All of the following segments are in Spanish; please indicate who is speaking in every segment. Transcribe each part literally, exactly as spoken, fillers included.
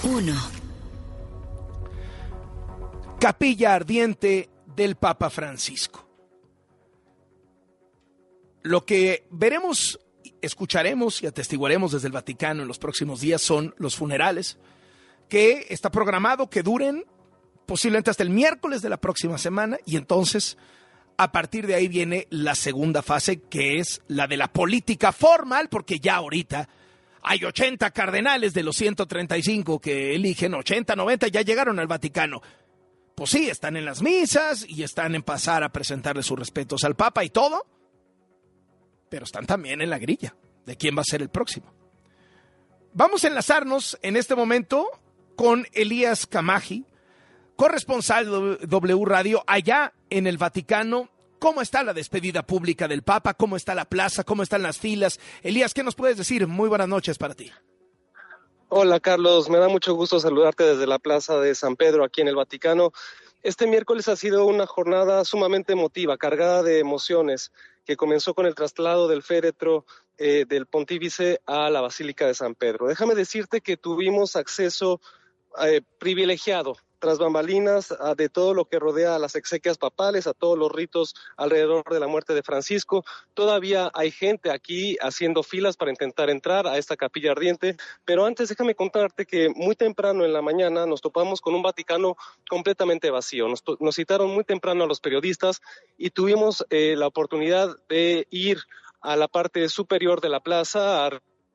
Speaker 1: uno.
Speaker 2: Capilla ardiente del Papa Francisco. Lo que veremos, escucharemos y atestiguaremos desde el Vaticano en los próximos días son los funerales, que está programado que duren posiblemente hasta el miércoles de la próxima semana, y entonces a partir de ahí viene la segunda fase, que es la de la política formal, porque ya ahorita hay ochenta cardenales de los ciento treinta y cinco que eligen, ochenta, noventa ya llegaron al Vaticano. Pues sí, están en las misas y están en pasar a presentarle sus respetos al Papa y todo, pero están también en la grilla de quién va a ser el próximo. Vamos a enlazarnos en este momento con Elías Camaji, corresponsal de W Radio allá en el Vaticano. ¿Cómo está la despedida pública del Papa? ¿Cómo está la plaza? ¿Cómo están las filas? Elías, ¿qué nos puedes decir? Muy buenas noches para ti.
Speaker 3: Hola Carlos, me da mucho gusto saludarte desde la Plaza de San Pedro aquí en el Vaticano. Este miércoles ha sido una jornada sumamente emotiva, cargada de emociones, que comenzó con el traslado del féretro eh, del pontífice a la Basílica de San Pedro. Déjame decirte que tuvimos acceso eh, privilegiado, tras bambalinas, a, de todo lo que rodea a las exequias papales, a todos los ritos alrededor de la muerte de Francisco. Todavía hay gente aquí haciendo filas para intentar entrar a esta capilla ardiente, pero antes déjame contarte que muy temprano en la mañana nos topamos con un Vaticano completamente vacío. Nos, nos citaron muy temprano a los periodistas y tuvimos eh, la oportunidad de ir a la parte superior de la plaza, a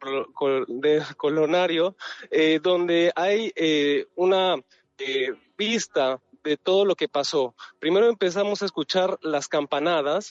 Speaker 3: de Colonario, eh, donde hay eh, una eh, vista de todo lo que pasó. Primero empezamos a escuchar las campanadas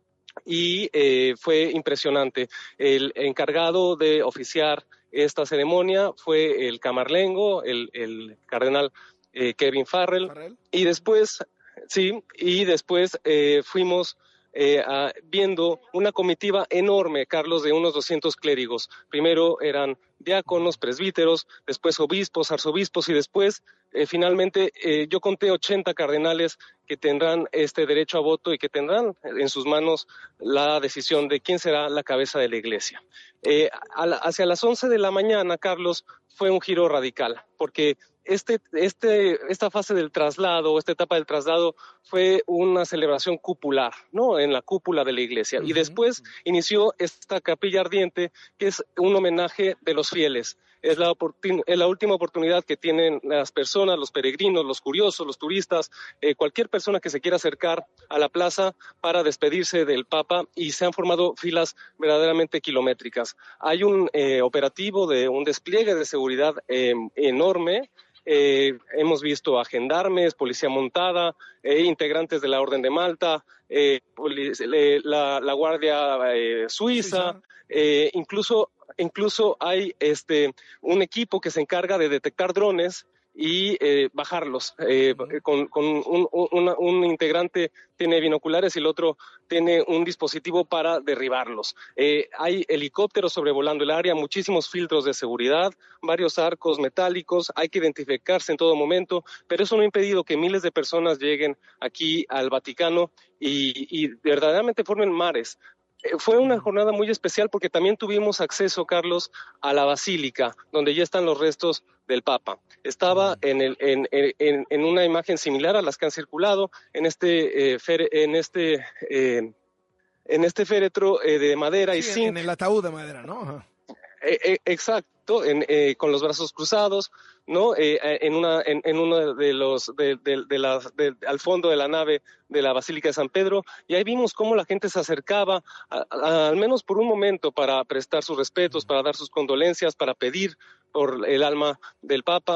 Speaker 3: y eh, fue impresionante. El encargado de oficiar esta ceremonia fue el camarlengo, el, el cardenal eh, Kevin Farrell, Farrell, y después, sí, y después eh, fuimos Eh, a, viendo una comitiva enorme, Carlos, de unos doscientos clérigos. Primero eran diáconos, presbíteros, después obispos, arzobispos y después, eh, finalmente, eh, yo conté ochenta cardenales que tendrán este derecho a voto y que tendrán en sus manos la decisión de quién será la cabeza de la Iglesia. Eh, a la, hacia las once de la mañana, Carlos, fue un giro radical, porque Este, este, esta fase del traslado, esta etapa del traslado fue una celebración cupular, ¿no? En la cúpula de la iglesia. Uh-huh. Y después inició esta capilla ardiente, que es un homenaje de los fieles. Es la, oportun- es la última oportunidad que tienen las personas, los peregrinos, los curiosos, los turistas, eh, cualquier persona que se quiera acercar a la plaza para despedirse del Papa, y se han formado filas verdaderamente kilométricas. Hay un eh, operativo de un despliegue de seguridad eh, enorme. Eh, hemos visto a gendarmes, policía montada, eh, integrantes de la Orden de Malta, eh, polic- eh, la, la Guardia eh, Suiza, eh, incluso, incluso hay este, un equipo que se encarga de detectar drones y eh, bajarlos. Eh, con, con un, un, un integrante tiene binoculares y el otro tiene un dispositivo para derribarlos. Eh, hay helicópteros sobrevolando el área, muchísimos filtros de seguridad, varios arcos metálicos, hay que identificarse en todo momento, pero eso no ha impedido que miles de personas lleguen aquí al Vaticano y, y verdaderamente formen mares. Fue una jornada muy especial porque también tuvimos acceso, Carlos, a la Basílica, donde ya están los restos del Papa. Estaba en, el, en, en, en una imagen similar a las que han circulado, en este, eh, fer, en este, eh, en este féretro eh, de madera, sí, y zinc.
Speaker 2: En el ataúd de madera, ¿no? Ajá.
Speaker 3: Eh, eh, exacto, en, eh, con los brazos cruzados, ¿no? Eh, en una, en, en uno de los, de, de, de la, de, al fondo de la nave de la Basílica de San Pedro, y ahí vimos cómo la gente se acercaba, a, a, al menos por un momento, para prestar sus respetos, para dar sus condolencias, para pedir por el alma del Papa.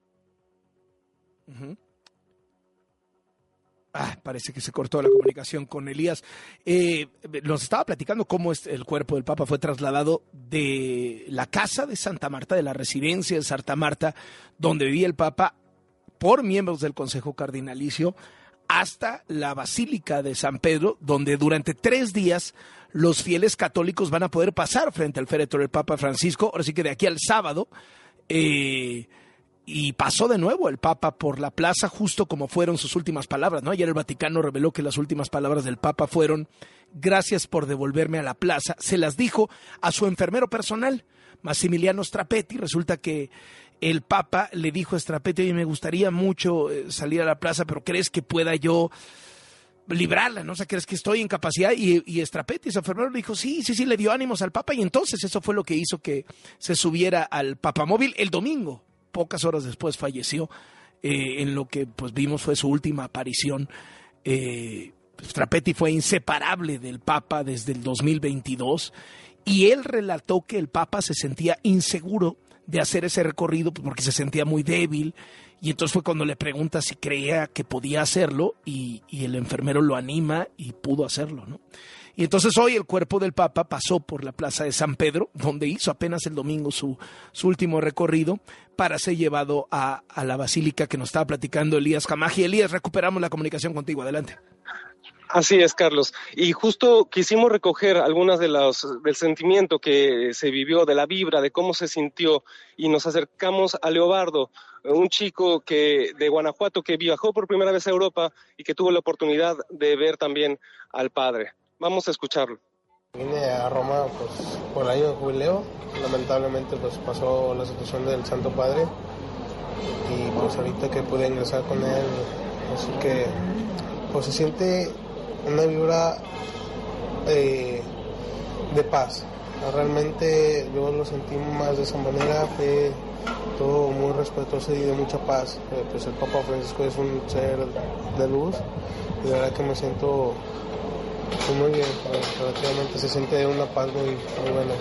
Speaker 2: Uh-huh. Ah, parece que se cortó la comunicación con Elías. Eh, nos estaba platicando cómo el cuerpo del Papa fue trasladado de la casa de Santa Marta, de la residencia de Santa Marta, donde vivía el Papa, por miembros del Consejo Cardinalicio, hasta la Basílica de San Pedro, donde durante tres días los fieles católicos van a poder pasar frente al féretro del Papa Francisco. Ahora sí que de aquí al sábado, eh, y pasó de nuevo el Papa por la plaza, justo como fueron sus últimas palabras, ¿no? Ayer el Vaticano reveló que las últimas palabras del Papa fueron: gracias por devolverme a la plaza. Se las dijo a su enfermero personal, Massimiliano Strapetti. Resulta que el Papa le dijo a Strapetti, oye, me gustaría mucho salir a la plaza, pero ¿crees que pueda yo librarla? ¿No? O sea, ¿crees que estoy en capacidad? Y, y Strapetti, ese enfermero, le dijo, sí, sí, sí, le dio ánimos al Papa, y entonces eso fue lo que hizo que se subiera al Papamóvil el domingo. Pocas horas después falleció, eh, en lo que pues vimos fue su última aparición. Eh, Strapetti fue inseparable del Papa desde el dos mil veintidós, y él relató que el Papa se sentía inseguro de hacer ese recorrido porque se sentía muy débil, y entonces fue cuando le pregunta si creía que podía hacerlo, y, y el enfermero lo anima y pudo hacerlo, ¿no? Y entonces hoy el cuerpo del Papa pasó por la plaza de San Pedro, donde hizo apenas el domingo su, su último recorrido, para ser llevado a, a la basílica que nos estaba platicando Elías Camaji. Elías, recuperamos la comunicación contigo, adelante.
Speaker 3: Así es, Carlos. Y justo quisimos recoger algunas de las del sentimiento que se vivió, de la vibra, de cómo se sintió, y nos acercamos a Leobardo, un chico que de Guanajuato que viajó por primera vez a Europa y que tuvo la oportunidad de ver también al padre. Vamos a escucharlo.
Speaker 1: Vine a Roma pues por el año de jubileo. Lamentablemente pues pasó la situación del Santo Padre, y pues ahorita que pude ingresar con él, así que pues se siente una vibra eh, de paz. Realmente yo lo sentí más de esa manera, fue todo muy respetuoso y de mucha paz. Eh, pues el Papa Francisco es un ser de luz, y de verdad que me siento pues, muy bien. Relativamente se siente una paz muy, muy buena.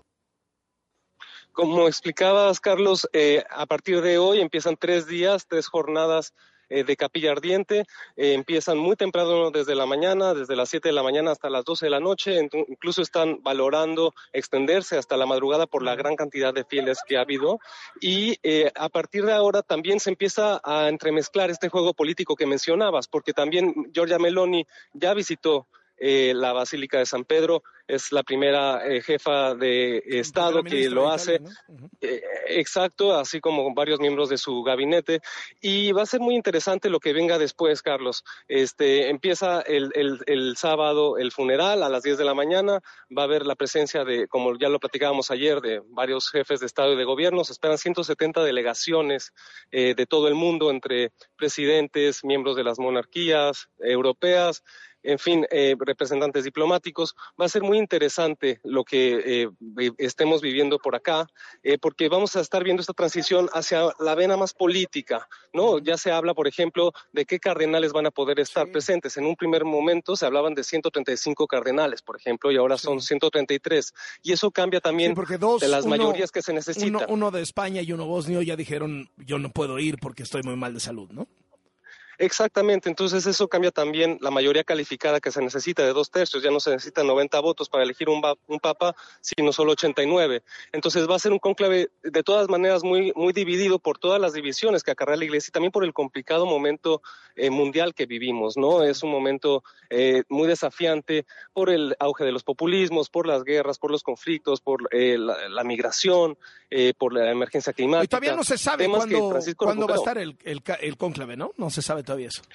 Speaker 3: Como explicabas, Carlos, eh, a partir de hoy empiezan tres días, tres jornadas eh, de capilla ardiente. Eh, empiezan muy temprano desde la mañana, desde las siete de la mañana hasta las doce de la noche. Entonces, incluso están valorando extenderse hasta la madrugada por la gran cantidad de fieles que ha habido. Y eh, a partir de ahora también se empieza a entremezclar este juego político que mencionabas, porque también Giorgia Meloni ya visitó Eh, la Basílica de San Pedro, es la primera eh, jefa de Estado que lo hace, Italia, ¿no? Uh-huh. eh, exacto, así como varios miembros de su gabinete, y va a ser muy interesante lo que venga después, Carlos. Este, empieza el, el, el sábado el funeral a las diez de la mañana, va a haber la presencia de, como ya lo platicábamos ayer, de varios jefes de Estado y de gobierno. Se esperan ciento setenta delegaciones eh, de todo el mundo, entre presidentes, miembros de las monarquías europeas, en fin, eh, representantes diplomáticos. Va a ser muy interesante lo que eh, estemos viviendo por acá, eh, porque vamos a estar viendo esta transición hacia la vena más política, ¿no? Ya se habla, por ejemplo, de qué cardenales van a poder estar sí. presentes. En un primer momento se hablaban de ciento treinta y cinco cardenales, por ejemplo, y ahora sí. son ciento treinta y tres. Y eso cambia también sí, dos, de las uno, mayorías que se necesitan.
Speaker 2: Uno, uno de España y uno bosnio ya dijeron, yo no puedo ir porque estoy muy mal de salud, ¿no?
Speaker 3: Exactamente, entonces eso cambia también la mayoría calificada que se necesita de dos tercios. Ya no se necesitan noventa votos para elegir un, un papa, sino solo ochenta y nueve. Entonces va a ser un cónclave de todas maneras muy, muy dividido por todas las divisiones que acarrea la Iglesia, y también por el complicado momento eh, mundial que vivimos, ¿no? Es un momento eh, muy desafiante por el auge de los populismos, por las guerras, por los conflictos, por eh, la, la migración, eh, por la emergencia climática.
Speaker 2: Y todavía no se sabe cuándo, cuándo va a estar el, el, el cónclave, ¿no? No se sabe todavía eso.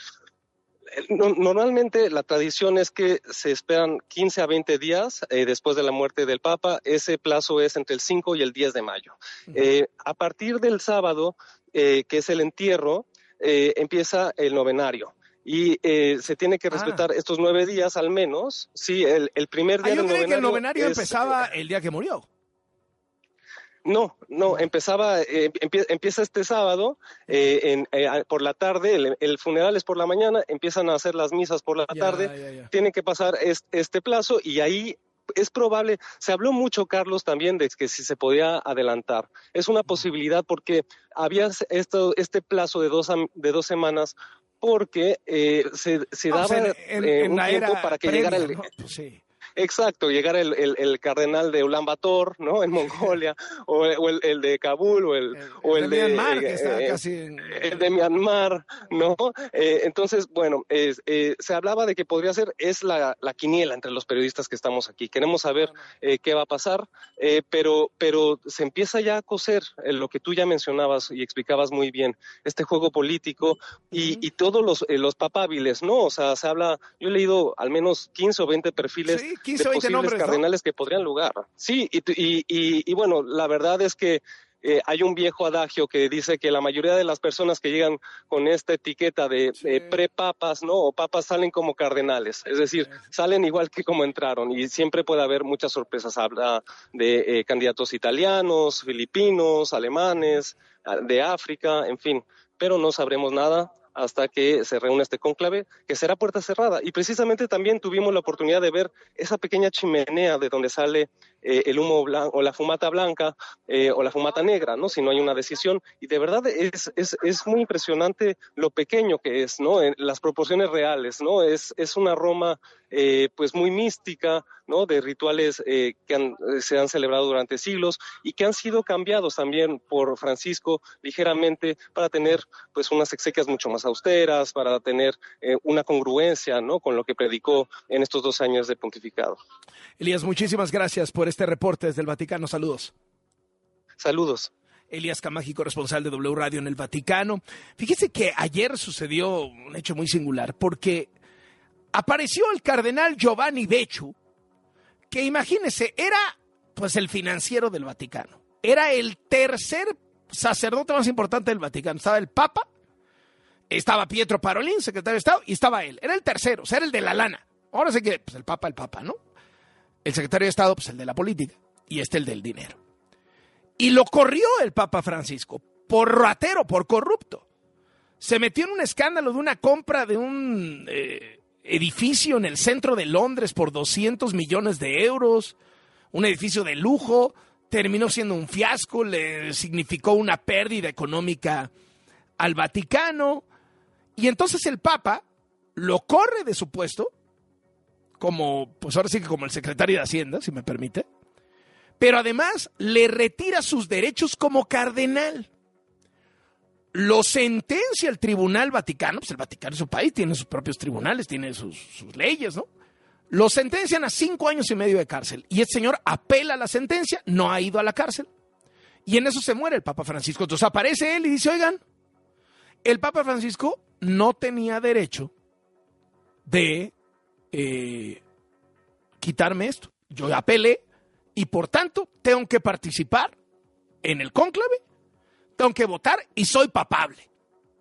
Speaker 3: Normalmente la tradición es que se esperan quince a veinte días eh, después de la muerte del Papa. Ese plazo es entre el cinco y el diez de mayo. Uh-huh. Eh, a partir del sábado, eh, que es el entierro, eh, empieza el novenario. Y eh, se tiene que respetar ah. estos nueve días al menos. Sí, el, el primer día
Speaker 2: ah, yo
Speaker 3: del
Speaker 2: creí
Speaker 3: novenario.
Speaker 2: que el novenario
Speaker 3: es,
Speaker 2: empezaba el día que murió.
Speaker 3: No, no, empezaba, eh, empie, empieza este sábado, eh, en, eh, por la tarde, el, el funeral es por la mañana, empiezan a hacer las misas por la ya, tarde, ya, ya. Tienen que pasar este, este plazo, y ahí es probable, se habló mucho, Carlos, también de que si se podía adelantar. Es una posibilidad porque había esto, este plazo de dos, de dos semanas, porque eh, se, se daba
Speaker 2: no, o sea, en,
Speaker 3: eh,
Speaker 2: en
Speaker 3: un tiempo para que
Speaker 2: previa,
Speaker 3: llegara el...
Speaker 2: ¿no? Pues sí.
Speaker 3: Exacto, llegar el, el, el cardenal de Ulan Bator, ¿no? En Mongolia, o, el, o el, el de Kabul, o el,
Speaker 2: el,
Speaker 3: o el,
Speaker 2: el de, de Myanmar, eh, que está
Speaker 3: eh,
Speaker 2: casi en...
Speaker 3: el de Myanmar, ¿no? Eh, entonces, bueno, eh, eh, se hablaba de que podría ser, es la, la quiniela entre los periodistas que estamos aquí. Queremos saber eh, qué va a pasar, eh, pero, pero se empieza ya a coser eh, lo que tú ya mencionabas y explicabas muy bien, este juego político y, uh-huh. y todos los, eh, los papables, ¿no? O sea, se habla, yo he leído al menos quince o veinte perfiles
Speaker 2: sí, quince,
Speaker 3: de posibles
Speaker 2: nombres,
Speaker 3: cardenales
Speaker 2: ¿no?
Speaker 3: que podrían lugar. Sí, y, y, y, y bueno, la verdad es que Eh, hay un viejo adagio que dice que la mayoría de las personas que llegan con esta etiqueta de sí. eh, pre-papas, ¿no? O papas salen como cardenales, es decir, sí. salen igual que como entraron y siempre puede haber muchas sorpresas. Habla de eh, candidatos italianos, filipinos, alemanes, de África, en fin, pero no sabremos nada hasta que se reúna este cónclave, que será puerta cerrada. Y precisamente también tuvimos la oportunidad de ver esa pequeña chimenea de donde sale eh, el humo blanco, o la fumata blanca, eh, o la fumata negra, ¿no? Si no hay una decisión. Y de verdad es, es, es muy impresionante lo pequeño que es, ¿no? En las proporciones reales, ¿no? Es, es una aroma, eh, pues muy mística, ¿no? De rituales eh, que han, se han celebrado durante siglos y que han sido cambiados también por Francisco ligeramente para tener, pues, unas exequias mucho más austeras, para tener eh, una congruencia, ¿no? Con lo que predicó en estos dos años de pontificado.
Speaker 2: Elías, muchísimas gracias por este reporte desde el Vaticano. Saludos.
Speaker 3: Saludos.
Speaker 2: Elías Camaggi, corresponsal de W Radio en el Vaticano. Fíjese que ayer sucedió un hecho muy singular, porque apareció el cardenal Giovanni Becciu, que imagínese, era pues el financiero del Vaticano. Era el tercer sacerdote más importante del Vaticano. Estaba el Papa, estaba Pietro Parolin, secretario de Estado, y estaba él. Era el tercero, o sea, era el de la lana. Ahora sé que pues el Papa, el Papa, ¿no? El secretario de Estado, pues el de la política, y este el del dinero. Y lo corrió el Papa Francisco, por ratero, por corrupto. Se metió en un escándalo de una compra de un eh, edificio en el centro de Londres por doscientos millones de euros, un edificio de lujo, terminó siendo un fiasco, le significó una pérdida económica al Vaticano, y entonces el Papa lo corre de su puesto, como, pues ahora sí que como el secretario de Hacienda, si me permite, pero además le retira sus derechos como cardenal. Lo sentencia el Tribunal Vaticano, pues el Vaticano es su país, tiene sus propios tribunales, tiene sus, sus leyes, ¿no? Lo sentencian a cinco años y medio de cárcel, y este señor apela a la sentencia, no ha ido a la cárcel, y en eso se muere el Papa Francisco. Entonces aparece él y dice, oigan, el Papa Francisco no tenía derecho de eh, quitarme esto. Yo apelé, y por tanto tengo que participar en el cónclave, tengo que votar y soy papable.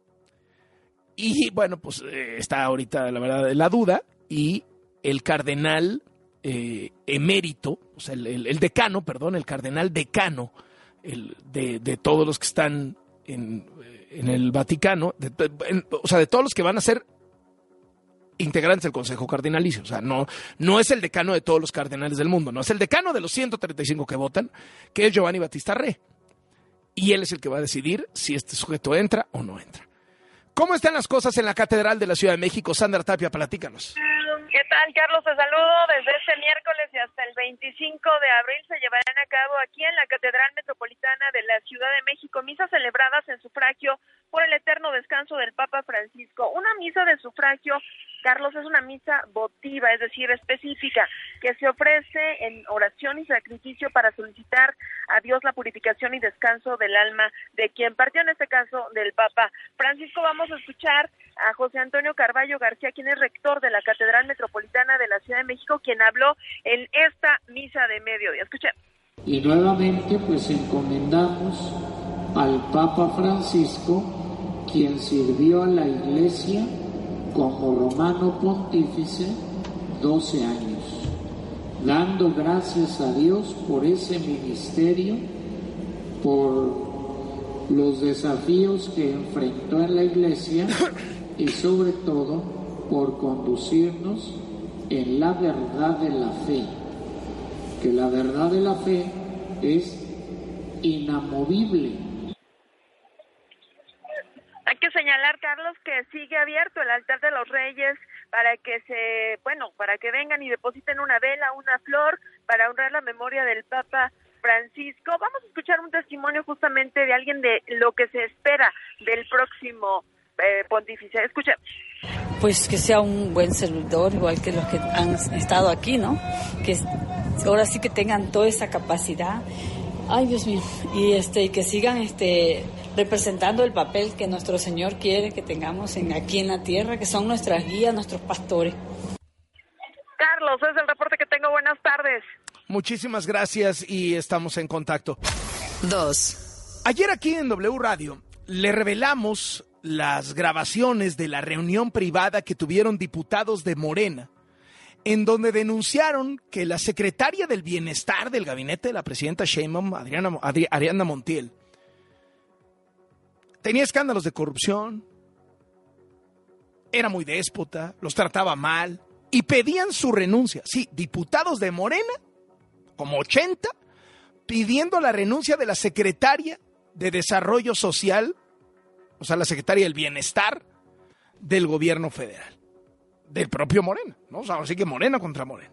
Speaker 2: Y bueno, pues eh, está ahorita la verdad la duda, y el cardenal eh, emérito, o sea, el, el, el decano, perdón, el cardenal decano el, de, de todos los que están en, en el Vaticano, de, en, o sea, de todos los que van a ser integrantes del Consejo Cardinalicio. O sea, no, no es el decano de todos los cardenales del mundo, no, es el decano de los ciento treinta y cinco que votan, que es Giovanni Battista Re. Y él es el que va a decidir si este sujeto entra o no entra. ¿Cómo están las cosas en la Catedral de la Ciudad de México? Sandra Tapia, platícanos.
Speaker 4: ¿Qué tal, Carlos? Te saludo. Desde este miércoles y hasta el veinticinco de abril se llevarán a cabo aquí en la Catedral Metropolitana de la Ciudad de México misas celebradas en sufragio por el eterno descanso del Papa Francisco. Una misa de sufragio, Carlos, es una misa votiva, es decir, específica, que se ofrece en oración y sacrificio para solicitar a Dios la purificación y descanso del alma de quien partió, en este caso del Papa Francisco. Vamos a escuchar a José Antonio Carballo García, quien es rector de la Catedral Metropolitana de la Ciudad de México, quien habló en esta misa de mediodía. Escuchen.
Speaker 5: Y nuevamente pues encomendamos al Papa Francisco, quien sirvió a la Iglesia como romano pontífice doce años, dando gracias a Dios por ese ministerio, por los desafíos que enfrentó en la Iglesia y sobre todo por conducirnos en la verdad de la fe, que la verdad de la fe es inamovible.
Speaker 4: Hay que señalar, Carlos, que sigue abierto el altar de los Reyes para que se, bueno, para que vengan y depositen una vela, una flor, para honrar la memoria del Papa Francisco. Vamos a escuchar un testimonio justamente de alguien de lo que se espera del próximo eh, pontífice. Escucha.
Speaker 6: Pues que sea un buen servidor, igual que los que han estado aquí, ¿no? Que ahora sí que tengan toda esa capacidad. Ay, Dios mío. Y este y que sigan este representando el papel que nuestro Señor quiere que tengamos en aquí en la tierra, que son nuestras guías, nuestros pastores.
Speaker 4: Carlos, es el reporte que tengo. Buenas tardes.
Speaker 2: Muchísimas gracias y estamos en contacto.
Speaker 7: Dos.
Speaker 2: Ayer aquí en W Radio le revelamos las grabaciones de la reunión privada que tuvieron diputados de Morena, en donde denunciaron que la secretaria del Bienestar del gabinete de la presidenta Sheinbaum, Adriana, Adri, Ariadna Montiel, tenía escándalos de corrupción, era muy déspota, los trataba mal y pedían su renuncia. Sí, diputados de Morena, como ochenta, pidiendo la renuncia de la secretaria de Desarrollo Social, o sea, la secretaria del Bienestar del gobierno federal, del propio Morena, ¿no? O sea, así que Morena contra Morena.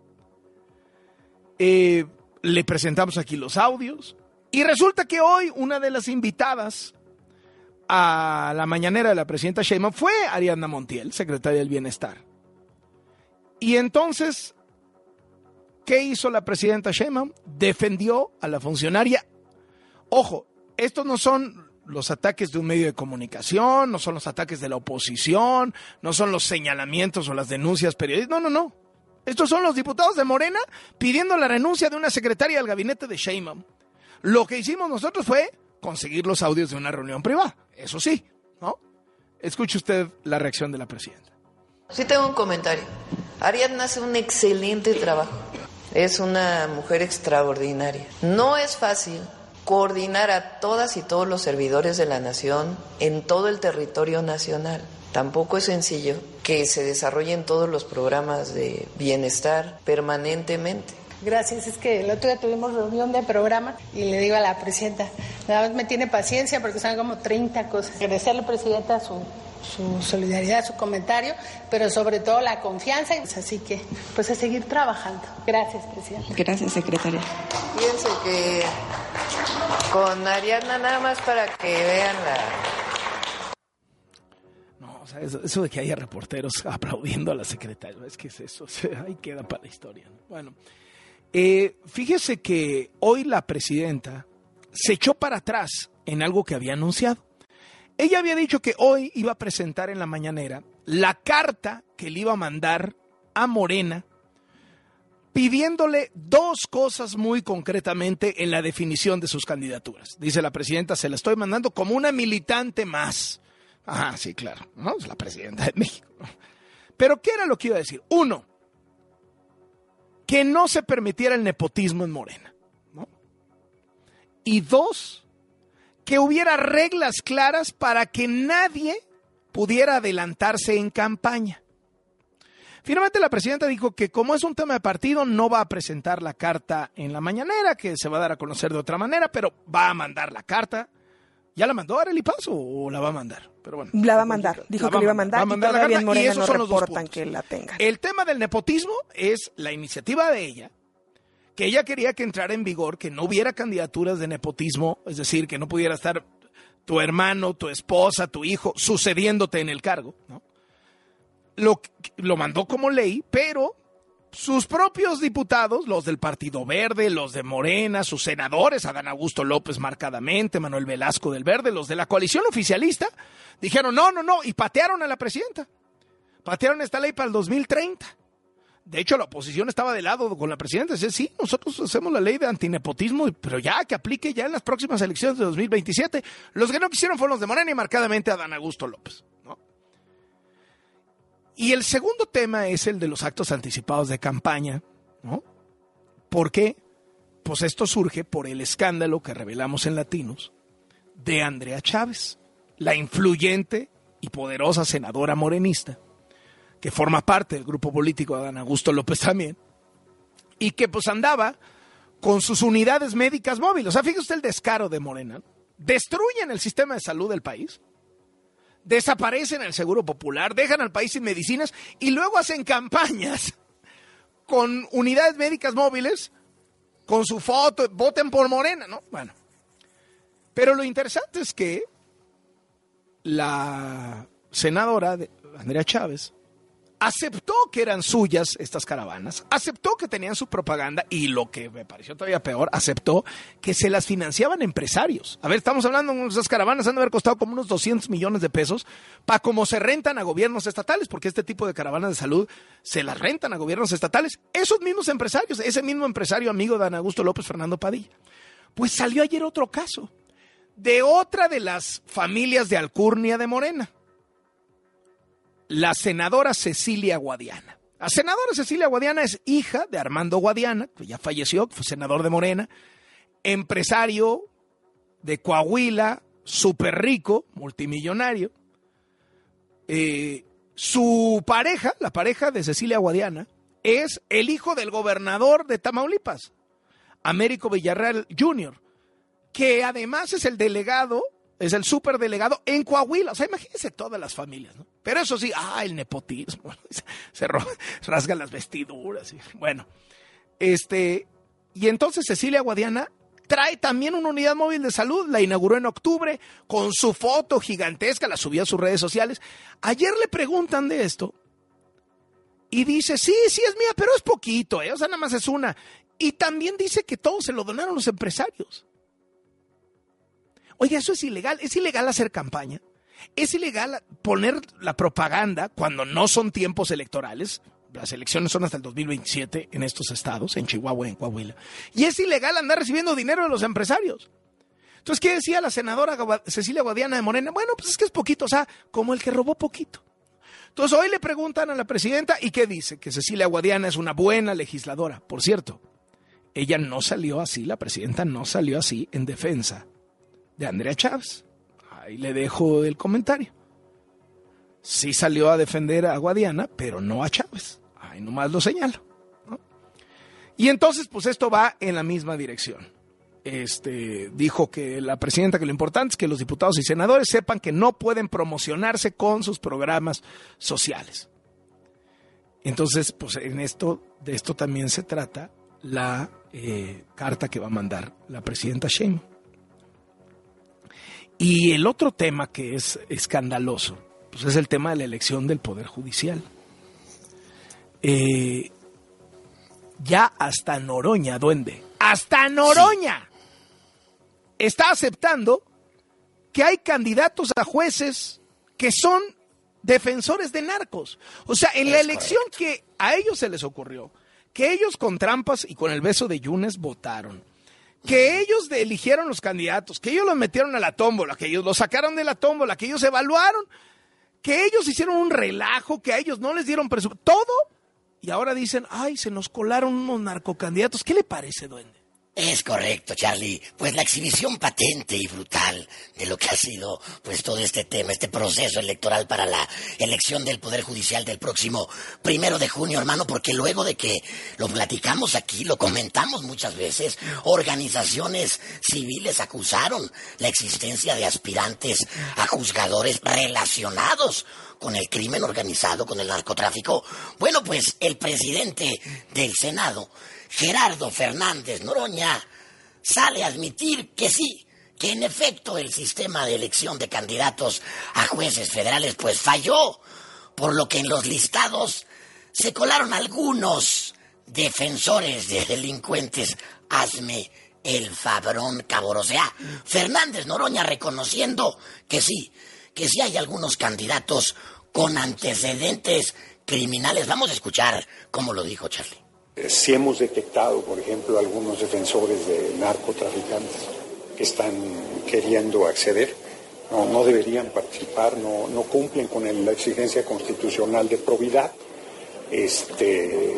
Speaker 2: Eh, le presentamos aquí los audios y resulta que hoy una de las invitadas a la mañanera de la presidenta Sheinbaum fue Ariadna Montiel, secretaria del Bienestar. Y entonces, ¿qué hizo la presidenta Sheinbaum? Defendió a la funcionaria. Ojo, estos no son los ataques de un medio de comunicación, no son los ataques de la oposición, no son los señalamientos o las denuncias periodísticas. No, no, no. Estos son los diputados de Morena pidiendo la renuncia de una secretaria del gabinete de Sheinbaum. Lo que hicimos nosotros fue conseguir los audios de una reunión privada. Eso sí, ¿no? Escuche usted la reacción de la presidenta.
Speaker 7: Sí tengo un comentario. Ariadna hace un excelente trabajo. Es una mujer extraordinaria. No es fácil coordinar a todas y todos los servidores de la nación en todo el territorio nacional. Tampoco es sencillo que se desarrollen todos los programas de bienestar permanentemente.
Speaker 8: Gracias, es que el otro día tuvimos reunión de programa y le digo a la presidenta, nada más me tiene paciencia porque son como treinta cosas. Agradecerle, presidenta, su, su solidaridad, su comentario, pero sobre todo la confianza, así que pues a seguir trabajando. Gracias, presidenta.
Speaker 9: Gracias, secretaria.
Speaker 7: Fíjense que con Ariadna, nada más para que vean la...
Speaker 2: No, o sea, eso, eso de que haya reporteros aplaudiendo a la secretaria, es que es eso, o sea, ahí queda para la historia, ¿no? Bueno, eh, fíjese que hoy la presidenta se echó para atrás en algo que había anunciado. Ella había dicho que hoy iba a presentar en la mañanera la carta que le iba a mandar a Morena pidiéndole dos cosas muy concretamente en la definición de sus candidaturas. Dice la presidenta, se la estoy mandando como una militante más. Ajá, sí, claro, ¿no? Es la presidenta de México, ¿no? Pero ¿qué era lo que iba a decir? Uno, que no se permitiera el nepotismo en Morena, ¿no? Y dos, que hubiera reglas claras para que nadie pudiera adelantarse en campaña. Finalmente la presidenta dijo que como es un tema de partido no va a presentar la carta en la mañanera, que se va a dar a conocer de otra manera, pero va a mandar la carta. ¿Ya la mandó Arely Paz o la va a mandar? Pero bueno,
Speaker 9: la va a mandar, dijo que la iba a mandar,
Speaker 2: va a
Speaker 9: y todavía en Morena no
Speaker 2: reportan
Speaker 9: que la tengan.
Speaker 2: El tema del nepotismo es la iniciativa de ella, que ella quería que entrara en vigor, que no hubiera candidaturas de nepotismo, es decir, que no pudiera estar tu hermano, tu esposa, tu hijo sucediéndote en el cargo, ¿no? Lo, lo mandó como ley, pero sus propios diputados, los del Partido Verde, los de Morena, sus senadores, Adán Augusto López marcadamente, Manuel Velasco del Verde, los de la coalición oficialista, dijeron no, no, no, y patearon a la presidenta. Patearon esta ley para el dos mil treinta. De hecho, la oposición estaba de lado con la presidenta. Dice, sí, nosotros hacemos la ley de antinepotismo, pero ya que aplique ya en las próximas elecciones de dos mil veintisiete. Los que no quisieron fueron los de Morena y marcadamente Adán Augusto López, ¿no? Y el segundo tema es el de los actos anticipados de campaña, ¿no? ¿Por qué? Pues esto surge por el escándalo que revelamos en Latinos de Andrea Chávez, la influyente y poderosa senadora morenista, que forma parte del grupo político de Adán Augusto López también, y que pues andaba con sus unidades médicas móviles. O sea, fíjese usted el descaro de Morena. Destruyen el sistema de salud del país, desaparecen el Seguro Popular, dejan al país sin medicinas y luego hacen campañas con unidades médicas móviles, con su foto, voten por Morena, ¿no? Bueno, pero lo interesante es que la senadora de Andrea Chávez aceptó que eran suyas estas caravanas, aceptó que tenían su propaganda y lo que me pareció todavía peor, aceptó que se las financiaban empresarios. A ver, estamos hablando de esas caravanas, han de haber costado como unos doscientos millones de pesos para como se rentan a gobiernos estatales, porque este tipo de caravanas de salud se las rentan a gobiernos estatales. Esos mismos empresarios, ese mismo empresario amigo de Adán Augusto López, Fernando Padilla. Pues salió ayer otro caso de otra de las familias de alcurnia de Morena, la senadora Cecilia Guadiana. La senadora Cecilia Guadiana es hija de Armando Guadiana, que ya falleció, que fue senador de Morena, empresario de Coahuila, súper rico, multimillonario. Eh, su pareja, la pareja de Cecilia Guadiana, es el hijo del gobernador de Tamaulipas, Américo Villarreal junior, que además es el delegado, es el superdelegado en Coahuila. O sea, imagínense todas las familias, ¿no? Pero eso sí, ah, el nepotismo, se, se rasgan las vestiduras. Y, bueno, este, y entonces Cecilia Guadiana trae también una unidad móvil de salud, la inauguró en octubre, con su foto gigantesca, la subió a sus redes sociales. Ayer le preguntan de esto, y dice, sí, sí es mía, pero es poquito, ¿eh? O sea, nada más es una. Y también dice que todo se lo donaron los empresarios. Oiga, eso es ilegal, es ilegal hacer campaña, es ilegal poner la propaganda cuando no son tiempos electorales. Las elecciones son hasta el dos mil veintisiete en estos estados, en Chihuahua y en Coahuila. Y es ilegal andar recibiendo dinero de los empresarios. Entonces, ¿qué decía la senadora Cecilia Guadiana de Morena? Bueno, pues es que es poquito, o sea, como el que robó poquito. Entonces, hoy le preguntan a la presidenta, ¿y qué dice? Que Cecilia Guadiana es una buena legisladora. Por cierto, ella no salió así, la presidenta no salió así en defensa de Andrea Chávez. Ahí le dejo el comentario. Sí salió a defender a Guadiana, pero no a Chávez. Ahí nomás lo señalo, ¿no? Y entonces, pues esto va en la misma dirección. Este, dijo que la presidenta que lo importante es que los diputados y senadores sepan que no pueden promocionarse con sus programas sociales. Entonces, pues en esto, de esto también se trata la eh, carta que va a mandar la presidenta Sheinbaum. Y el otro tema que es escandaloso, pues es el tema de la elección del Poder Judicial. Eh, ya hasta Noroña, duende, hasta Noroña sí. está aceptando que hay candidatos a jueces que son defensores de narcos. O sea, en es la elección correcto. Que a ellos se les ocurrió, que ellos con trampas y con el beso de Yunes votaron, que ellos eligieron los candidatos, que ellos los metieron a la tómbola, que ellos los sacaron de la tómbola, que ellos evaluaron, que ellos hicieron un relajo, que a ellos no les dieron presupuesto, todo, y ahora dicen, ay, se nos colaron unos narcocandidatos. ¿Qué le parece, duende?
Speaker 10: Es correcto, Charlie. Pues la exhibición patente y brutal de lo que ha sido pues todo este tema, este proceso electoral para la elección del Poder Judicial del próximo primero de junio, hermano, porque luego de que lo platicamos aquí, lo comentamos muchas veces, organizaciones civiles acusaron la existencia de aspirantes a juzgadores relacionados con el crimen organizado, con el narcotráfico. Bueno, pues el presidente del Senado, Gerardo Fernández Noroña, sale a admitir que sí, que en efecto el sistema de elección de candidatos a jueces federales pues falló, por lo que en los listados se colaron algunos defensores de delincuentes. Hazme el fabrón, cabrón. O sea, Fernández Noroña reconociendo que sí, que sí hay algunos candidatos con antecedentes criminales. Vamos a escuchar cómo lo dijo Charlie.
Speaker 11: Sí hemos detectado, por ejemplo, algunos defensores de narcotraficantes que están queriendo acceder. No, no deberían participar, no, no cumplen con el, la exigencia constitucional de probidad. Este,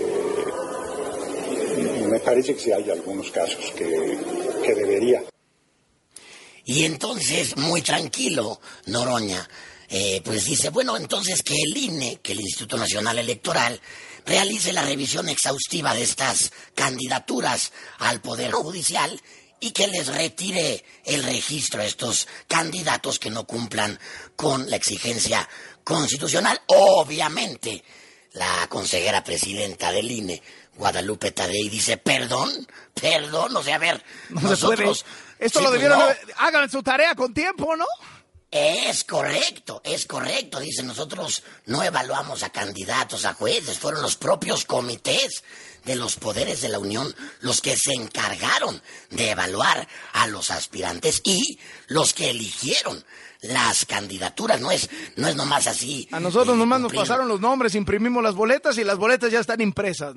Speaker 11: me parece que sí hay algunos casos que, que debería.
Speaker 10: Y entonces, muy tranquilo, Noroña, eh, pues dice, bueno, entonces que el I N E, que el Instituto Nacional Electoral, realice la revisión exhaustiva de estas candidaturas al Poder Judicial y que les retire el registro a estos candidatos que no cumplan con la exigencia constitucional. Obviamente, la consejera presidenta del I N E, Guadalupe Tadei, dice, perdón, perdón, o sea, a ver,
Speaker 2: no
Speaker 10: nosotros...
Speaker 2: se puede. Esto sí, lo debieron... No. Hagan su tarea con tiempo, ¿no?
Speaker 10: Es correcto, es correcto. Dice, nosotros no evaluamos a candidatos, a jueces. Fueron los propios comités de los poderes de la Unión los que se encargaron de evaluar a los aspirantes y los que eligieron las candidaturas. No es, no es nomás así.
Speaker 2: A nosotros
Speaker 10: eh,
Speaker 2: nomás
Speaker 10: cumplir.
Speaker 2: Nos pasaron los nombres, imprimimos las boletas y las boletas ya están impresas, ¿no?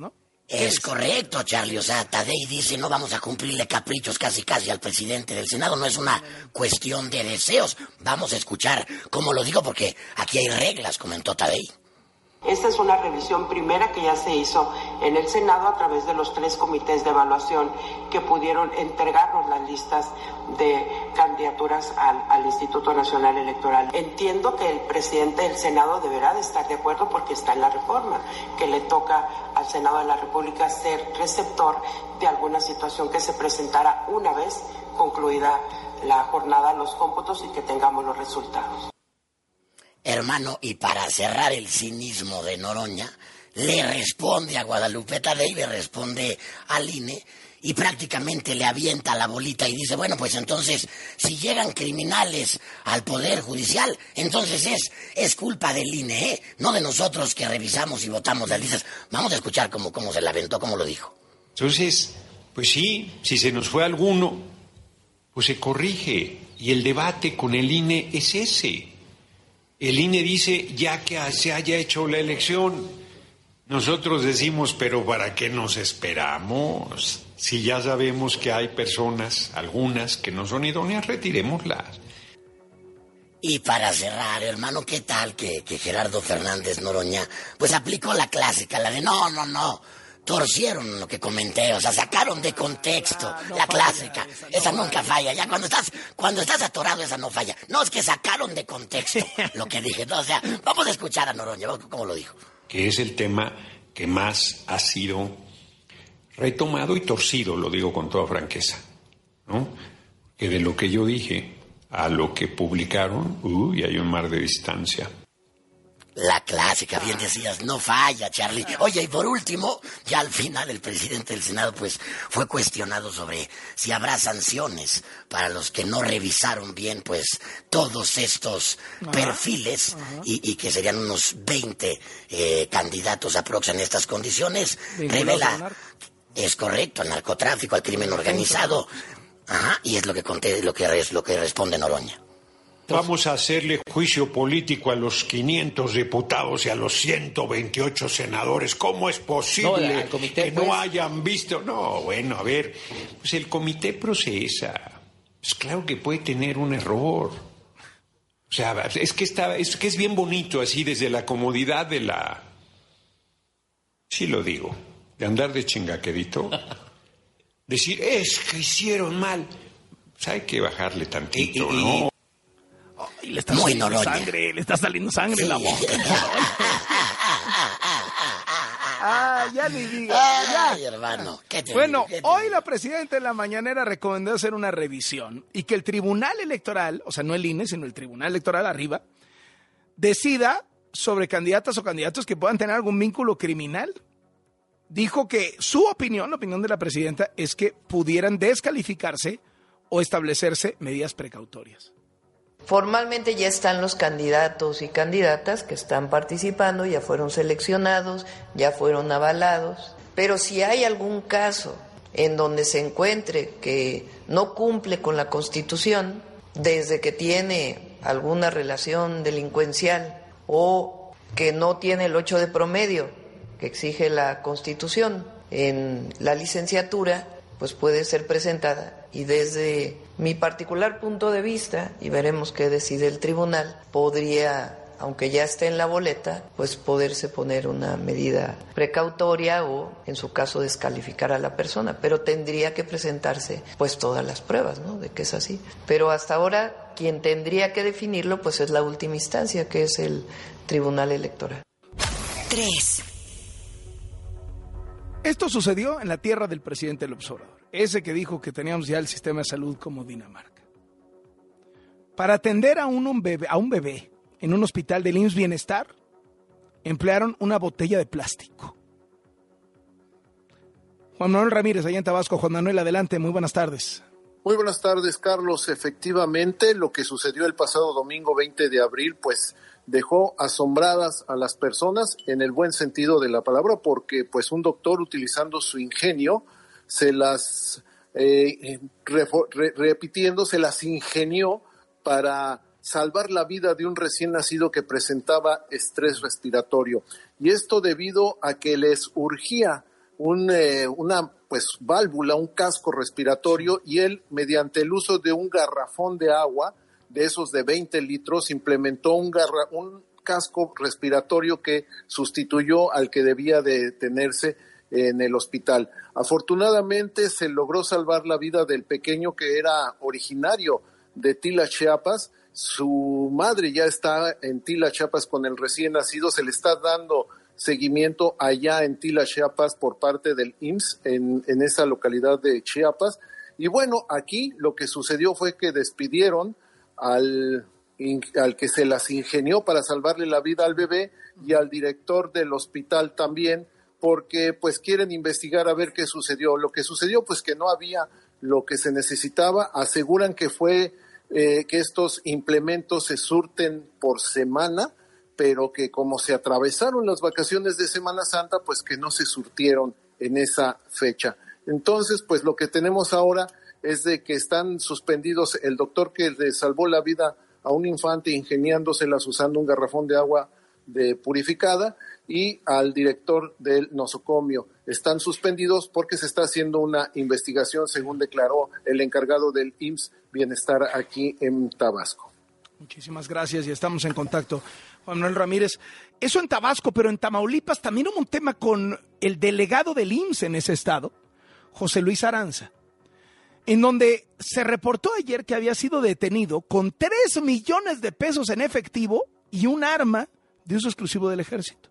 Speaker 10: Es correcto, Charlie. O sea, Tadei dice no vamos a cumplirle caprichos casi casi al presidente del Senado. No es una cuestión de deseos. Vamos a escuchar cómo lo digo porque aquí hay reglas, comentó Tadei.
Speaker 12: Esta es una revisión primera que ya se hizo en el Senado a través de los tres comités de evaluación que pudieron entregarnos las listas de candidaturas al, al Instituto Nacional Electoral. Entiendo que el presidente del Senado deberá de estar de acuerdo porque está en la reforma, que le toca al Senado de la República ser receptor de alguna situación que se presentara una vez concluida la jornada, los cómputos y que tengamos los resultados.
Speaker 10: Hermano, y para cerrar el cinismo de Noroña, le responde a Guadalupe Tadei, le responde al I N E y prácticamente le avienta la bolita y dice, bueno, pues entonces, si llegan criminales al Poder Judicial, entonces es, es culpa del I N E, ¿eh? No de nosotros que revisamos y votamos las listas. Vamos a escuchar cómo, cómo se la aventó, cómo lo dijo.
Speaker 13: Entonces, pues sí, si se nos fue alguno, pues se corrige. Y el debate con el I N E es ese. El I N E dice, ya que se haya hecho la elección, nosotros decimos, pero ¿para qué nos esperamos? Si ya sabemos que hay personas, algunas, que no son idóneas, retirémoslas.
Speaker 10: Y para cerrar, hermano, ¿qué tal que, que Gerardo Fernández Noroña, pues aplicó la clásica, la de no, no, no, torcieron lo que comenté, o sea, sacaron de contexto ah, no la falla, clásica, esa, no esa nunca falla, ya cuando estás cuando estás atorado esa no falla, no es que sacaron de contexto lo que dije, no, o sea, vamos a escuchar a Noroña, cómo lo dijo.
Speaker 13: Que es el tema que más ha sido retomado y torcido, lo digo con toda franqueza, ¿no? Que de lo que yo dije a lo que publicaron, uy, hay un mar de distancia.
Speaker 10: La clásica, bien decías, no falla, Charlie. Oye, y por último, ya al final el presidente del Senado pues fue cuestionado sobre si habrá sanciones para los que no revisaron bien pues todos estos ajá, perfiles ajá. Y, y que serían unos veinte eh, candidatos aprox en estas condiciones. Revela, es correcto, al narcotráfico, al crimen organizado. Ajá, y es lo que conté, lo que es lo que responde Noroña.
Speaker 13: Vamos a hacerle juicio político a los quinientos diputados y a los ciento veintiocho senadores. ¿Cómo es posible no, comité, que pues... no hayan visto? No, bueno, a ver, pues el comité procesa. Pues claro que puede tener un error. O sea, es que está, es que es bien bonito así desde la comodidad de la... Sí lo digo, de andar de chingaquedito. Decir, es que hicieron mal. Pues hay que bajarle tantito, y, y, ¿no?
Speaker 2: Y le está Muy saliendo Noroña. sangre, le está saliendo sangre sí. en la boca. ah, ya ni digas.
Speaker 10: Ay, ya. hermano. ¿Qué te
Speaker 2: bueno,
Speaker 10: digo? ¿Qué te
Speaker 2: hoy
Speaker 10: digo?
Speaker 2: la presidenta en la mañanera recomendó hacer una revisión y que el Tribunal Electoral, o sea, no el I N E, sino el Tribunal Electoral arriba, decida sobre candidatas o candidatos que puedan tener algún vínculo criminal. Dijo que su opinión, la opinión de la presidenta, es que pudieran descalificarse o establecerse medidas precautorias.
Speaker 7: Formalmente ya están los candidatos y candidatas que están participando, ya fueron seleccionados, ya fueron avalados, pero si hay algún caso en donde se encuentre que no cumple con la Constitución, desde que tiene alguna relación delincuencial o que no tiene el ocho de promedio que exige la Constitución en la licenciatura, pues puede ser presentada. Y desde mi particular punto de vista, y veremos qué decide el tribunal, podría, aunque ya esté en la boleta, pues poderse poner una medida precautoria o, en su caso, descalificar a la persona. Pero tendría que presentarse, pues, todas las pruebas, ¿no?, de que es así. Pero hasta ahora, quien tendría que definirlo, pues, es la última instancia, que es el Tribunal Electoral.
Speaker 9: Tres.
Speaker 2: Esto sucedió en la tierra del presidente López Obrador, ese que dijo que teníamos ya el sistema de salud como Dinamarca. Para atender a un, un, bebé, a un bebé en un hospital del I M S S Bienestar, emplearon una botella de plástico. Juan Manuel Ramírez, allá en Tabasco. Juan Manuel, adelante, muy buenas tardes.
Speaker 14: Muy buenas tardes, Carlos. Efectivamente, lo que sucedió el pasado domingo veinte de abril, pues dejó asombradas a las personas en el buen sentido de la palabra, porque pues un doctor, utilizando su ingenio, se las, eh, re, re, repitiendo, se las ingenió para salvar la vida de un recién nacido que presentaba estrés respiratorio. Y esto debido a que les urgía un, eh, una pues válvula, un casco respiratorio, y él, mediante el uso de un garrafón de agua, de esos de veinte litros, implementó un, garra, un casco respiratorio que sustituyó al que debía de tenerse en el hospital. Afortunadamente se logró salvar la vida del pequeño, que era originario de Tila, Chiapas. Su madre ya está en Tila, Chiapas con el recién nacido. Se le está dando seguimiento allá en Tila, Chiapas por parte del I M S S en, en esa localidad de Chiapas. Y bueno, aquí lo que sucedió fue que despidieron al, al que se las ingenió para salvarle la vida al bebé y al director del hospital también, porque pues quieren investigar a ver qué sucedió. Lo que sucedió pues que no había lo que se necesitaba. Aseguran que fue eh, que estos implementos se surten por semana, pero que como se atravesaron las vacaciones de Semana Santa, pues que no se surtieron en esa fecha. Entonces, pues lo que tenemos ahora es de que están suspendidos el doctor que le salvó la vida a un infante ingeniándoselas usando un garrafón de agua de purificada, y al director del nosocomio. Están suspendidos porque se está haciendo una investigación, según declaró el encargado del I M S S Bienestar aquí en Tabasco.
Speaker 2: Muchísimas gracias y estamos en contacto. Juan Manuel Ramírez, eso en Tabasco, pero en Tamaulipas también hubo un tema con el delegado del I M S S en ese estado, José Luis Aranza, en donde se reportó ayer que había sido detenido con tres millones de pesos en efectivo y un arma de uso exclusivo del ejército.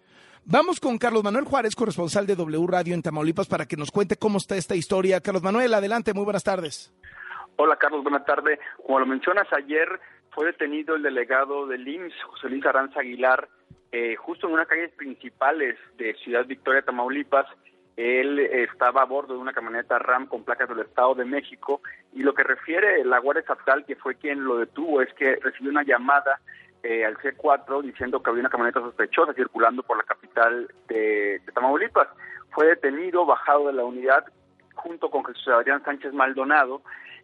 Speaker 2: Vamos con Carlos Manuel Juárez, corresponsal de W Radio en Tamaulipas, para que nos cuente cómo está esta historia. Carlos Manuel, adelante, muy buenas tardes.
Speaker 15: Hola Carlos, buenas tardes. Como lo mencionas, ayer fue detenido el delegado del I M S S, José Luis Aranza Aguilar, eh, justo en una calle principales de Ciudad Victoria, Tamaulipas. Él estaba a bordo de una camioneta RAM con placas del Estado de México, y lo que refiere la Guardia Estatal, que fue quien lo detuvo, es que recibió una llamada eh, al C cuatro diciendo que había una camioneta sospechosa circulando por la capital de, de Tamaulipas. Fue detenido, bajado de la unidad junto con Jesús Adrián Sánchez Maldonado,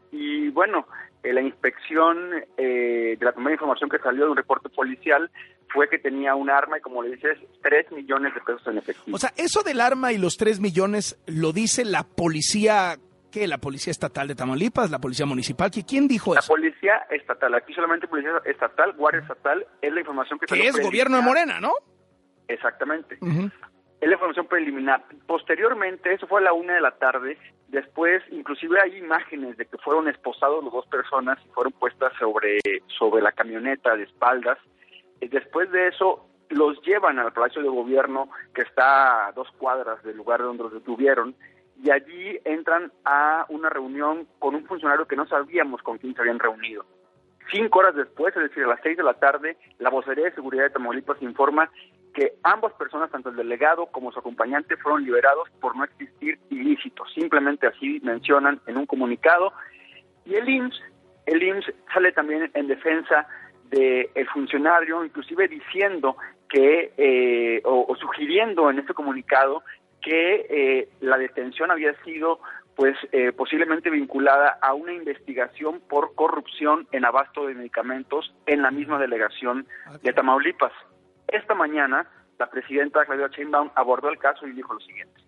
Speaker 15: y bueno, eh, la inspección eh, de la primera información que salió de un reporte policial fue que tenía un arma y, como le dices, tres millones de pesos en efectivo.
Speaker 2: O sea, eso del arma y los tres millones lo dice la policía, ¿qué? ¿La policía estatal de Tamaulipas? ¿La policía municipal? ¿Quién dijo
Speaker 15: la
Speaker 2: eso?
Speaker 15: La policía estatal, aquí solamente policía estatal, guardia estatal, es la información que...
Speaker 2: Que es gobierno de Morena, ¿no?
Speaker 15: Exactamente.
Speaker 2: Uh-huh.
Speaker 15: Es la información preliminar. Posteriormente, eso fue a la una de la tarde, después inclusive hay imágenes de que fueron esposados las dos personas y fueron puestas sobre, sobre la camioneta de espaldas. Después de eso, los llevan al Palacio de Gobierno, que está a dos cuadras del lugar donde los detuvieron, y allí entran a una reunión con un funcionario que no sabíamos con quién se habían reunido. Cinco horas después, es decir, a las seis de la tarde, la Vocería de Seguridad de Tamaulipas informa que ambas personas, tanto el delegado como su acompañante, fueron liberados por no existir ilícitos. Simplemente así mencionan en un comunicado. Y el I M S S, el I M S S sale también en defensa del funcionario, inclusive diciendo que, eh, o, o sugiriendo en este comunicado que eh, la detención había sido pues eh, posiblemente vinculada a una investigación por corrupción en abasto de medicamentos en la misma delegación de Tamaulipas. Esta mañana, la presidenta Claudia Sheinbaum abordó el caso y dijo lo siguiente.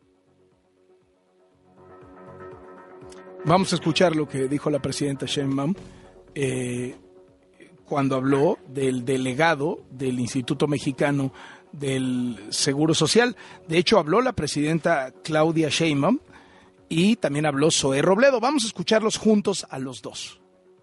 Speaker 2: Vamos a escuchar lo que dijo la presidenta Sheinbaum eh, cuando habló del delegado del Instituto Mexicano del Seguro Social. De hecho, habló la presidenta Claudia Sheinbaum y también habló Zoé Robledo. Vamos a escucharlos juntos a los dos.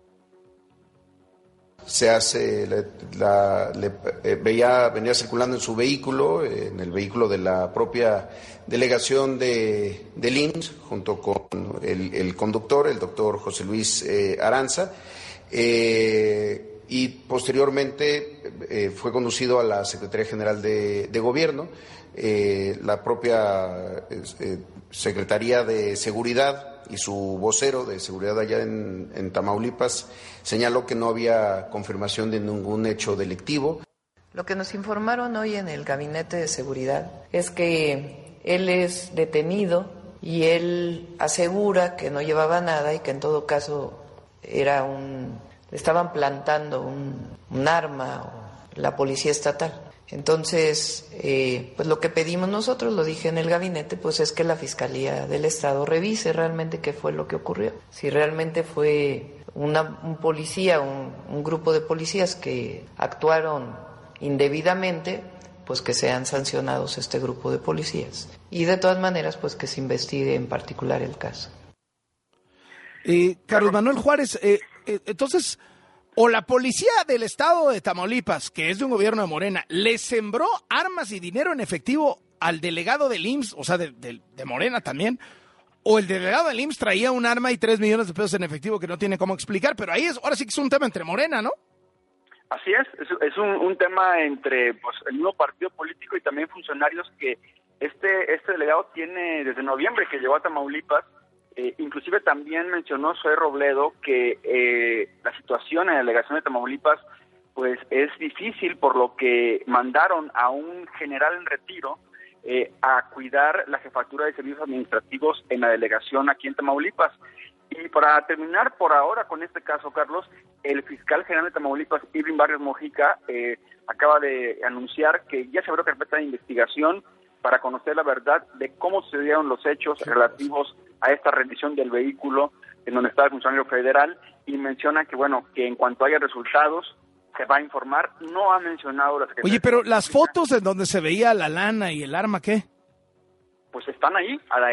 Speaker 16: Se hace, la, la, le, eh, veía, venía circulando en su vehículo, eh, en el vehículo de la propia delegación de, del I M S S, junto con el, el conductor, el doctor José Luis eh, Aranza, eh, y posteriormente eh, fue conducido a la Secretaría General de, de Gobierno. Eh, la propia eh, Secretaría de Seguridad y su vocero de seguridad allá en, en Tamaulipas señaló que no había confirmación de ningún hecho delictivo.
Speaker 7: Lo que nos informaron hoy en el Gabinete de Seguridad es que él es detenido y él asegura que no llevaba nada y que en todo caso era un, le estaban plantando un, un arma o la policía estatal. Entonces, eh, pues lo que pedimos nosotros, lo dije en el gabinete, pues es que la Fiscalía del Estado revise realmente qué fue lo que ocurrió. Si realmente fue una, un policía, un, un grupo de policías que actuaron indebidamente, pues que sean sancionados este grupo de policías. Y de todas maneras, pues que se investigue en particular el caso.
Speaker 2: Eh, Carlos Manuel Juárez, eh, eh, entonces... O la policía del estado de Tamaulipas, que es de un gobierno de Morena, le sembró armas y dinero en efectivo al delegado del I M S S, o sea, de, de, de Morena también, o el delegado del I M S S traía un arma y tres millones de pesos en efectivo que no tiene cómo explicar, pero ahí es, ahora sí que es un tema entre Morena, ¿no?
Speaker 15: Así es, es, es un, un tema entre pues, el mismo partido político y también funcionarios que este, este delegado tiene desde noviembre que llegó a Tamaulipas. Eh, inclusive también mencionó Zoé Robledo que eh, la situación en la delegación de Tamaulipas pues es difícil, por lo que mandaron a un general en retiro eh, a cuidar la jefatura de servicios administrativos en la delegación aquí en Tamaulipas. Y para terminar por ahora con este caso, Carlos, el fiscal general de Tamaulipas, Irving Barrios Mojica, eh, acaba de anunciar que ya se abrió carpeta de investigación para conocer la verdad de cómo sucedieron los hechos relativos a esta rendición del vehículo en donde estaba el funcionario federal, y menciona que, bueno, que en cuanto haya resultados se va a informar. No ha mencionado las...
Speaker 2: Oye, pero las fotos en donde se veía la lana y el arma, ¿qué?
Speaker 15: Pues están ahí.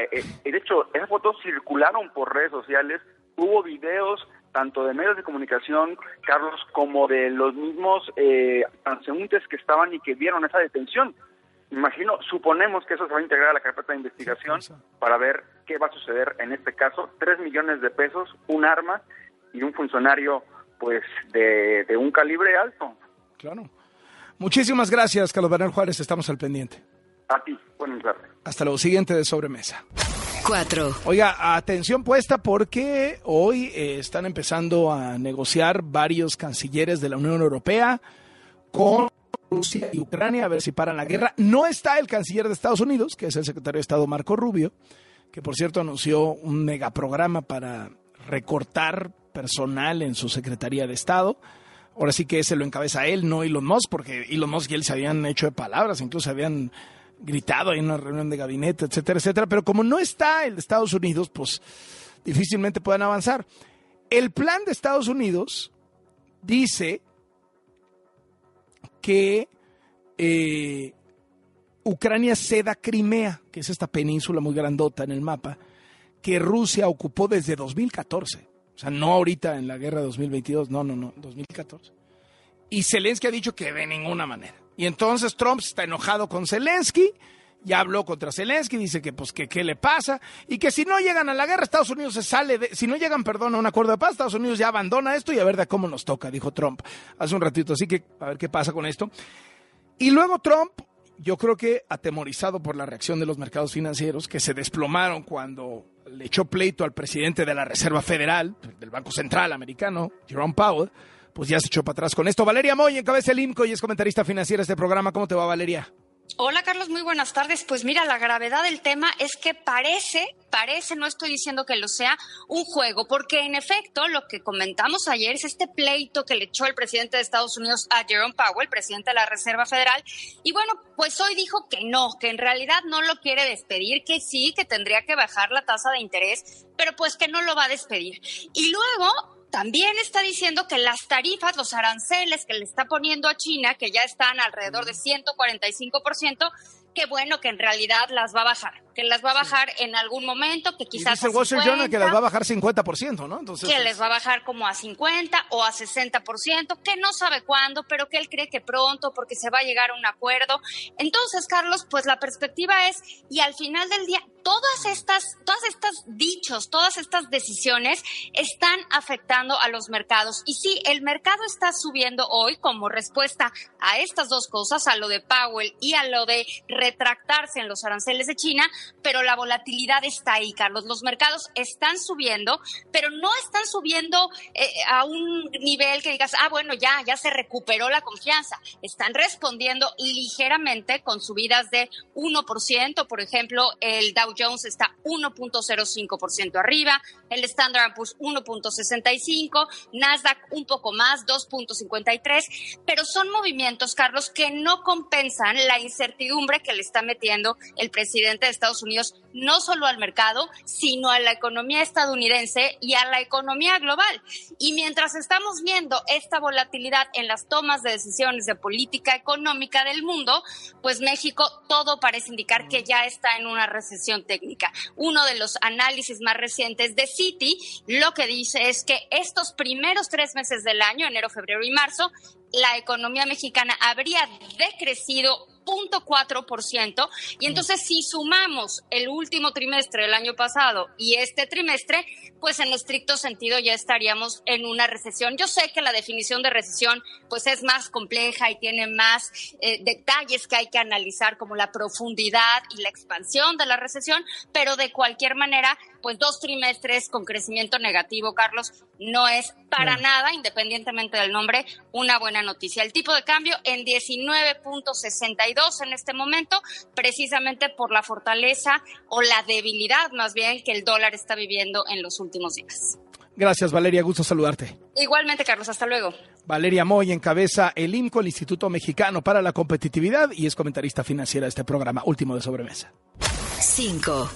Speaker 15: De hecho, esas fotos circularon por redes sociales, hubo videos tanto de medios de comunicación, Carlos, como de los mismos eh, transeúntes que estaban y que vieron esa detención. Imagino, suponemos que eso se va a integrar a la carpeta de investigación para ver qué va a suceder en este caso. Tres millones de pesos, un arma y un funcionario pues de, de un calibre alto.
Speaker 2: Claro. Muchísimas gracias, Carlos Manuel Juárez, estamos al pendiente.
Speaker 15: A ti, buenas tardes.
Speaker 2: Hasta lo siguiente de Sobremesa.
Speaker 17: Cuatro.
Speaker 2: Oiga, atención puesta porque hoy eh, están empezando a negociar varios cancilleres de la Unión Europea con Rusia y Ucrania a ver si paran la guerra. No está el canciller de Estados Unidos, que es el secretario de Estado Marco Rubio, que por cierto anunció un megaprograma para recortar personal en su Secretaría de Estado. Ahora sí que ese lo encabeza él, no Elon Musk, porque Elon Musk y él se habían hecho de palabras, incluso habían gritado ahí en una reunión de gabinete, etcétera, etcétera. Pero como no está el de Estados Unidos, pues difícilmente puedan avanzar. El plan de Estados Unidos dice que eh, Ucrania ceda Crimea, que es esta península muy grandota en el mapa, que Rusia ocupó desde dos mil catorce. O sea, no ahorita en la guerra de dos mil veintidós, no, no, no, dos mil catorce. Y Zelensky ha dicho que de ninguna manera. Y entonces Trump está enojado con Zelensky, ya habló contra Zelensky, dice que pues que qué le pasa, y que si no llegan a la guerra, Estados Unidos se sale, de, si no llegan, perdón, a un acuerdo de paz, Estados Unidos ya abandona esto y a ver de cómo nos toca, dijo Trump hace un ratito. Así que a ver qué pasa con esto. Y luego Trump, yo creo que atemorizado por la reacción de los mercados financieros, que se desplomaron cuando le echó pleito al presidente de la Reserva Federal, del Banco Central americano, Jerome Powell, pues ya se echó para atrás con esto. Valeria Moy encabeza el I M C O y es comentarista financiera de este programa. ¿Cómo te va, Valeria?
Speaker 18: Hola, Carlos, muy buenas tardes. Pues mira, la gravedad del tema es que parece, parece, no estoy diciendo que lo sea, un juego, porque en efecto lo que comentamos ayer es este pleito que le echó el presidente de Estados Unidos a Jerome Powell, presidente de la Reserva Federal, y bueno, pues hoy dijo que no, que en realidad no lo quiere despedir, que sí, que tendría que bajar la tasa de interés, pero pues que no lo va a despedir. Y luego también está diciendo que las tarifas, los aranceles que le está poniendo a China, que ya están alrededor de ciento cuarenta y cinco por ciento, que bueno, que en realidad las va a bajar, que las va a bajar sí. en algún momento, que quizás
Speaker 2: y dice Wall Street Journal que las va a bajar cincuenta por ciento, ¿no? Entonces,
Speaker 18: que
Speaker 2: es...
Speaker 18: les va a bajar como a cincuenta o a sesenta por ciento, que no sabe cuándo, pero que él cree que pronto, porque se va a llegar a un acuerdo. Entonces, Carlos, pues la perspectiva es, y al final del día, todas estas, todas estas dichos, todas estas decisiones están afectando a los mercados. Y sí, el mercado está subiendo hoy como respuesta a estas dos cosas, a lo de Powell y a lo de retractarse en los aranceles de China, pero la volatilidad está ahí, Carlos. Los mercados están subiendo, pero no están subiendo eh, a un nivel que digas, ah, bueno, ya, ya se recuperó la confianza. Están respondiendo ligeramente con subidas de uno por ciento, por ejemplo, el Dow Jones está uno punto cero cinco por ciento arriba, el Standard and Poor's uno punto sesenta y cinco, Nasdaq un poco más, dos punto cincuenta y tres, pero son movimientos, Carlos, que no compensan la incertidumbre que le está metiendo el presidente de Estados Unidos, no solo al mercado, sino a la economía estadounidense y a la economía global. Y mientras estamos viendo esta volatilidad en las tomas de decisiones de política económica del mundo, pues México todo parece indicar que ya está en una recesión técnica. Uno de los análisis más recientes de Citi lo que dice es que estos primeros tres meses del año, enero, febrero y marzo, la economía mexicana habría decrecido cero punto cuatro por ciento, y entonces si sumamos el último trimestre del año pasado y este trimestre, pues en estricto sentido ya estaríamos en una recesión. Yo sé que la definición de recesión pues es más compleja y tiene más eh, detalles que hay que analizar, como la profundidad y la expansión de la recesión, pero de cualquier manera, pues dos trimestres con crecimiento negativo, Carlos, no es para nada, independientemente del nombre, una buena noticia. El tipo de cambio en diecinueve punto sesenta y dos en este momento, precisamente por la fortaleza o la debilidad más bien que el dólar está viviendo en los últimos días.
Speaker 2: Gracias, Valeria, gusto saludarte.
Speaker 18: Igualmente, Carlos, hasta luego.
Speaker 2: Valeria Moy encabeza el I M C O, el Instituto Mexicano para la Competitividad, y es comentarista financiera de este programa Último de Sobremesa.
Speaker 17: cinco.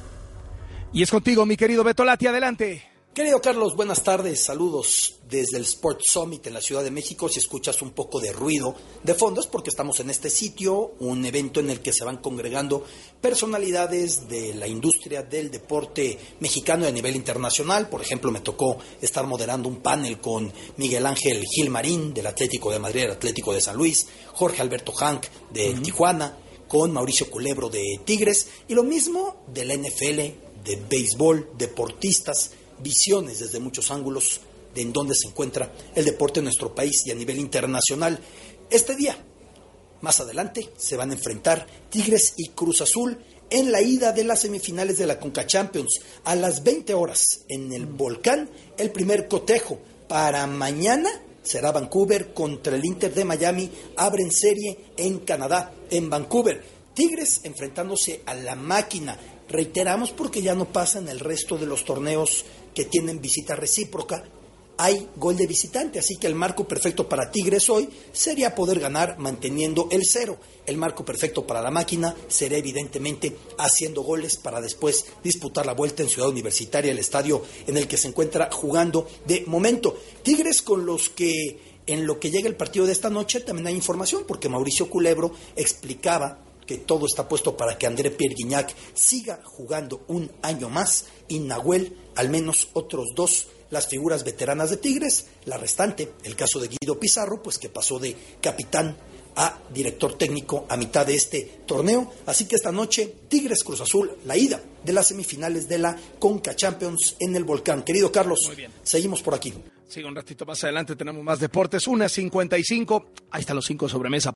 Speaker 2: Y es contigo, mi querido Beto Lati, adelante.
Speaker 19: Querido Carlos, buenas tardes, saludos desde el Sports Summit en la Ciudad de México. Si escuchas un poco de ruido de fondo es porque estamos en este sitio, un evento en el que se van congregando personalidades de la industria del deporte mexicano a nivel internacional. Por ejemplo, me tocó estar moderando un panel con Miguel Ángel Gil Marín del Atlético de Madrid, el Atlético de San Luis, Jorge Alberto Hank de uh-huh. Tijuana, con Mauricio Culebro de Tigres, y lo mismo de la N F L, de béisbol, deportistas, visiones desde muchos ángulos de en dónde se encuentra el deporte en nuestro país y a nivel internacional. Este día, más adelante, se van a enfrentar Tigres y Cruz Azul en la ida de las semifinales de la Conca Champions. A las veinte horas en el Volcán, el primer cotejo. Para mañana será Vancouver contra el Inter de Miami. Abren serie en Canadá, en Vancouver. Tigres enfrentándose a la Máquina. Reiteramos porque ya no pasa en el resto de los torneos que tienen visita recíproca. Hay gol de visitante, así que el marco perfecto para Tigres hoy sería poder ganar manteniendo el cero. El marco perfecto para la Máquina sería evidentemente haciendo goles para después disputar la vuelta en Ciudad Universitaria, el estadio en el que se encuentra jugando de momento. Tigres con los que en lo que llega el partido de esta noche también hay información, porque Mauricio Culebro explicaba que todo está puesto para que André Pierre Gignac siga jugando un año más y Nahuel al menos otros dos, las figuras veteranas de Tigres, la restante, el caso de Guido Pizarro, pues que pasó de capitán a director técnico a mitad de este torneo. Así que esta noche Tigres Cruz Azul, la ida de las semifinales de la Conca Champions en el Volcán. Querido Carlos, muy bien, seguimos por aquí.
Speaker 2: Sí, un ratito más adelante tenemos más deportes, una cincuenta y cinco, ahí están los cinco sobremesa.